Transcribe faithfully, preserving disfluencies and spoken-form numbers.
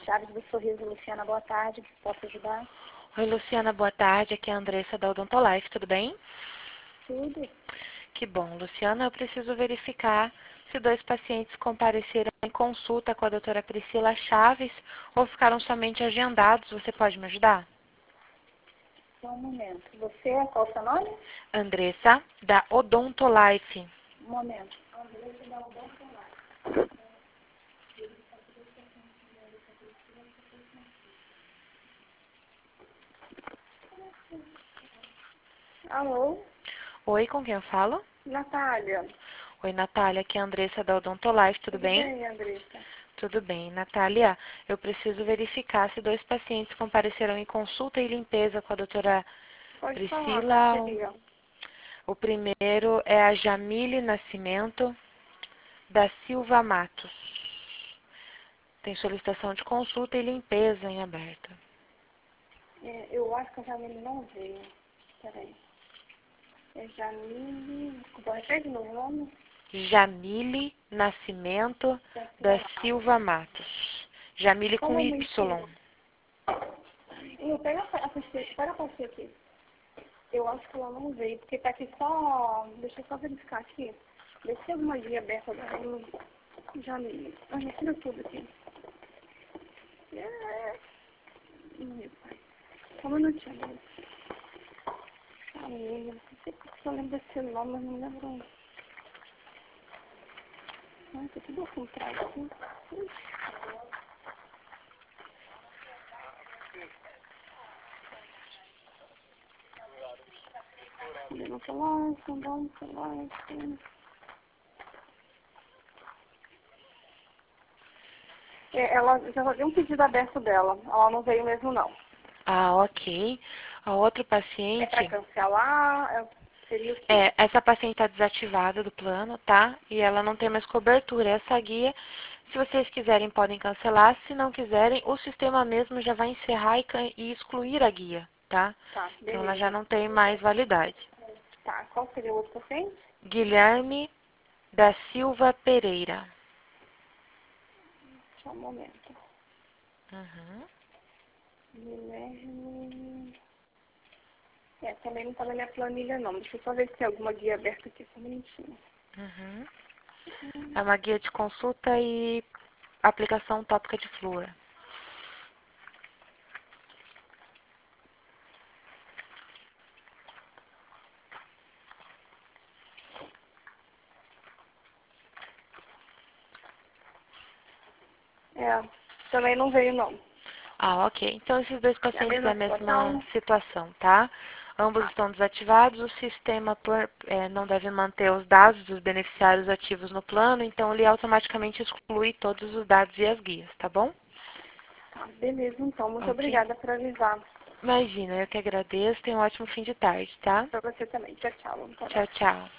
Chaves do Sorriso, Luciana, boa tarde, que posso ajudar? Oi, Luciana, boa tarde. Aqui é a Andressa da Odontolife, tudo bem? Tudo. Que bom. Luciana, eu preciso verificar se dois pacientes compareceram em consulta com a doutora Priscila Chaves ou ficaram somente agendados. Você pode me ajudar? Só um momento. Você, qual o seu nome? Andressa, da Odontolife. Um momento. Andressa da Odontolife. Alô? Oi, com quem eu falo? Natália. Oi, Natália, aqui é a Andressa da Odontolife, tudo, Tudo bem? bem, Andressa? Tudo bem. Natália, eu preciso verificar se dois pacientes compareceram em consulta e limpeza com a doutora Pode falar, qual Priscila. seria? O primeiro é a Jamile Nascimento da Silva Matos. Tem solicitação de consulta e limpeza em aberto. É, eu acho que a Jamile não veio. Peraí. É Jamile... Desculpa, repete de novo o nome? Jamile Nascimento da Silva Matos. Jamile Só um com momentinho. Y. Eu pega a a pastilha, pega a pastilha aqui. Eu acho que ela não veio, porque tá aqui só... Deixa eu só verificar aqui. Deixa eu ter alguma guia aberta dela. Jamile. Ah, retira tudo aqui. É... Meu pai. Só um minutinho. Jamile. Jamile. Não sei porque eu lembro desse nome, mas não lembro. Ai, tá tudo ao contrário aqui. Não sei lá, não sei lá, não sei lá. É, ela já havia um pedido aberto dela. Ela não veio mesmo, não. Ah, ok. A outro É para paciente... cancelar? É, seria o quê? É, essa paciente está desativada do plano, tá? E ela não tem mais cobertura. Essa guia, se vocês quiserem, podem cancelar. Se não quiserem, o sistema mesmo já vai encerrar e, can- e excluir a guia, tá? Tá, Então ela já beleza. não tem mais validade. Tá, qual seria o outro paciente? Guilherme da Silva Pereira. Só um momento. Uhum. Guilherme... É, também não tá na minha planilha, não. Deixa eu só ver se tem alguma guia aberta aqui. Só um minutinho. Uhum. É uma guia de consulta e aplicação tópica de flúor. É, também não veio, não. Ah, ok. Então esses dois É a pacientes é mesma a mesma situação? situação, tá? Ambos Tá, estão desativados, o sistema por- é, não deve manter os dados dos beneficiários ativos no plano, então ele automaticamente exclui todos os dados e as guias, tá bom? tá. Beleza, então. Muito Ok. obrigada por avisar. Imagina, eu que agradeço, tenha um ótimo fim de tarde, tá? Pra você também. Tchau, tchau. Até Tchau, mais. tchau.